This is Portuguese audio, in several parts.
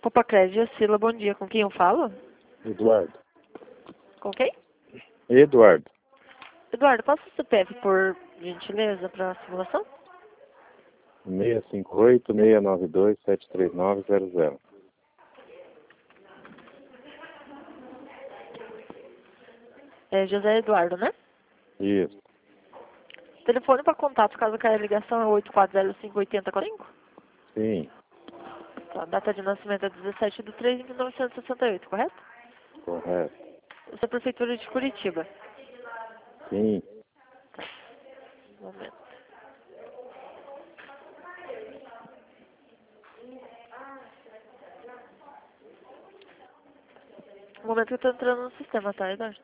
Popacred, Sila, bom dia. Com quem eu falo? Eduardo. Com quem? Eduardo. Eduardo, passa o CPF, por gentileza, para a simulação? 658-692-73900. É José Eduardo, né? Isso. Telefone para contato, caso caia a ligação, é 8405-8045? Sim. A data de nascimento é 17/3/1968, correto? Correto. Essa é a Prefeitura de Curitiba. Sim. Um momento. Um momento que eu estou entrando no sistema, tá, Eduardo?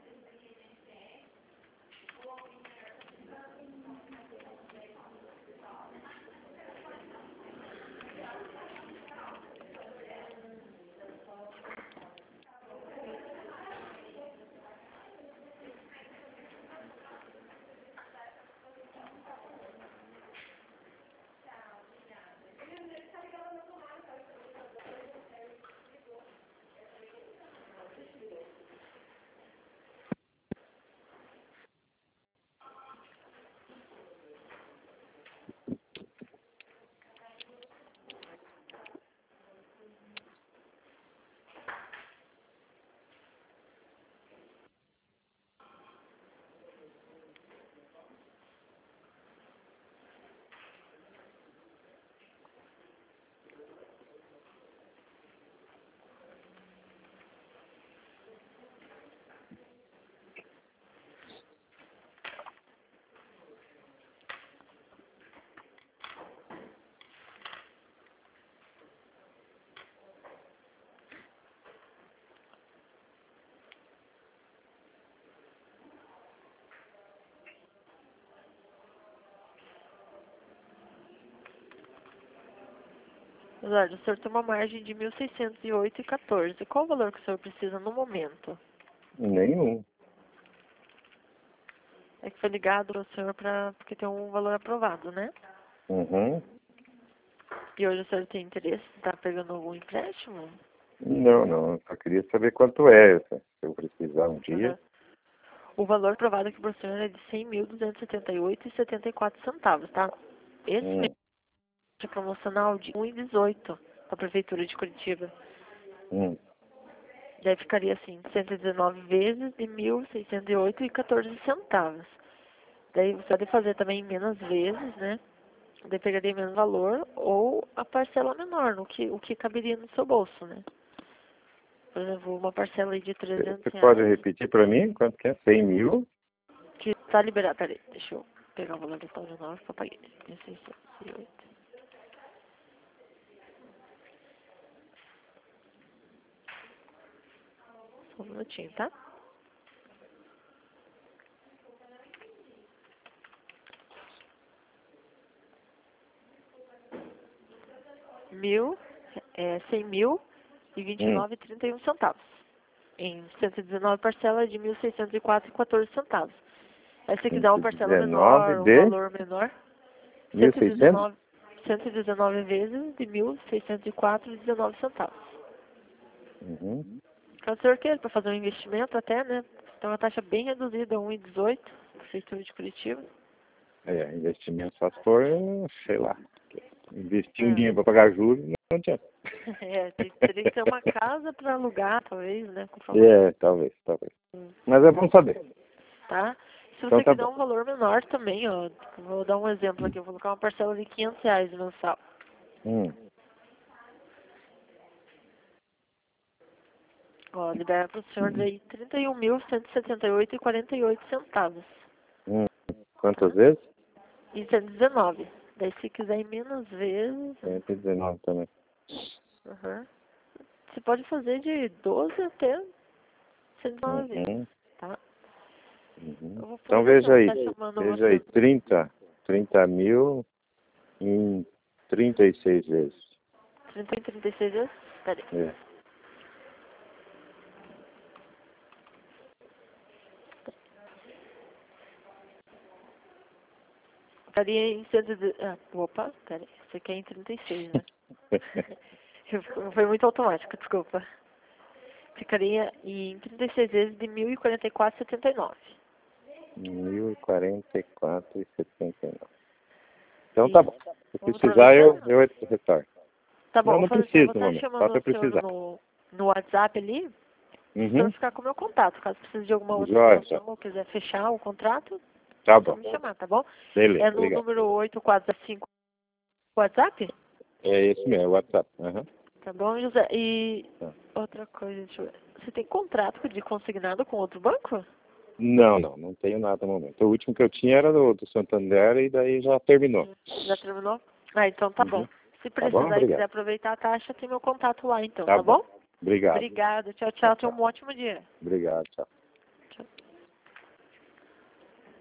Eduardo, o senhor tem uma margem de 1.608,14. Qual o valor que o senhor precisa no momento? Nenhum. É que foi ligado ao senhor porque tem um valor aprovado, né? Uhum. E hoje o senhor tem interesse em estar pegando algum empréstimo? Não. Eu só queria saber quanto é. Se eu precisar um dia. Uhum. O valor aprovado aqui para o senhor é de 100.278,74 centavos, tá? Esse mês Hum. é promocional de 1,18 para a Prefeitura de Curitiba. Hum. Daí ficaria assim, 119 vezes de 1.608,14 centavos. Daí você pode fazer também menos vezes, né? Daí pegaria menos valor ou a parcela menor, o que caberia no seu bolso, né? Por exemplo, uma parcela aí de 300 Você pode reais, repetir para mim quanto que é? 100 mil? que está liberado. Peraí, deixa eu pegar o valor total de novo que eu paguei. 1.608. Só um minutinho, tá? Mil, 100 mil e Hum. 29,31 centavos. Em 119 parcelas de 1.604,14 centavos. Aí se quiser uma parcela 119 menor, um de valor menor, 1.600? 119 vezes de 1.604,19 centavos. Uhum. Caso o senhor queira, para fazer um investimento até, né? Tem uma taxa bem reduzida, 1,18, Prefeitura de Curitiba. Investimento só se for, sei lá. Investir um É, dinheiro para pagar juros, não adianta. teria que ter uma casa para alugar, talvez, né? Comprar uma... Talvez. Mas é bom saber. Tá? Se Então você tá quiser bom. um valor menor também, ó, vou dar um exemplo aqui, eu vou colocar uma parcela de 500 reais mensal. Hum. Ó, libera para o senhor daí 31.178,48 centavos. Hum. Quantas Tá? vezes? E 119. Daí se quiser em menos vezes, 119 também. uhum, você pode fazer de 12 até 119 vezes, Uhum. tá? Uhum. Eu vou Então fazer assim, eu veja vou aí. estar chamando Veja aí. você. 30 mil em 36 vezes. 30 em 36 vezes? Peraí. É. Estaria em 110... opa, peraí. Você quer em 36, né? Eu Foi muito automático, desculpa. Ficaria em 36 vezes de 1.044,79. 1.044,79. Então tá Isso. bom. Se Vamos precisar, eu aproveitando? retorno. Tá bom, Não, vou não fazer assim, eu preciso vou no estar momento. Só chamando se o eu senhor precisar. no WhatsApp ali, para Uhum. ficar com o meu contato. Caso precise de alguma outra Joia. informação ou quiser fechar o contrato, Tá é só bom. me chamar, tá bom? Beleza, É no obrigado. número 8405 WhatsApp? É esse mesmo, é o WhatsApp. Uhum. Tá bom, José? E Tá. outra coisa, deixa eu ver. Você tem contrato de consignado com outro banco? Não tenho nada no momento. O último que eu tinha era do Santander e daí já terminou. Já terminou? Ah, então tá bom. Uhum. Se Tá bom? precisar e quiser Obrigado. aproveitar a taxa, tem meu contato lá então, Tá tá bom. bom? Obrigado. Obrigada. Tchau, Tchau, tchau. Tenha tchau. um ótimo dia. Obrigado, tchau.